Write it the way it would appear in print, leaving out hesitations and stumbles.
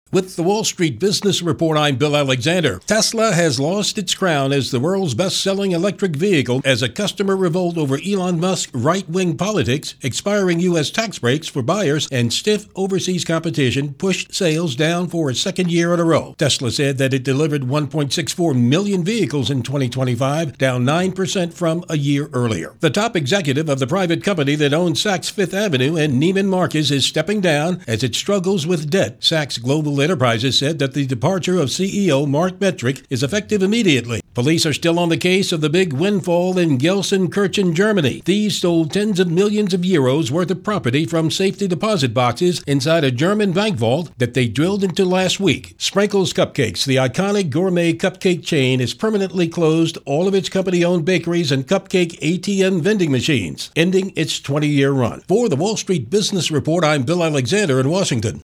With the Wall Street Business Report, I'm Bill Alexander. Tesla has lost its crown as the world's best-selling electric vehicle as a customer revolt over Elon Musk's right-wing politics, expiring U.S. tax breaks for buyers, and stiff overseas competition pushed sales down for a second year in a row. Tesla said that it delivered 1.64 million vehicles in 2025, down 9% from a year earlier. The top executive of the private company that owns Saks Fifth Avenue and Neiman Marcus is stepping down as it struggles with debt. Saks Global Enterprises said that the departure of CEO Mark Metrick is effective immediately. Police are still on the case of the big windfall in Gelsenkirchen, Germany. Thieves stole tens of millions of euros worth of property from safety deposit boxes inside a German bank vault that they drilled into last week. Sprinkles Cupcakes, the iconic gourmet cupcake chain, has permanently closed all of its company-owned bakeries and cupcake ATM vending machines, ending its 20-year run. For the Wall Street Business Report, I'm Bill Alexander in Washington.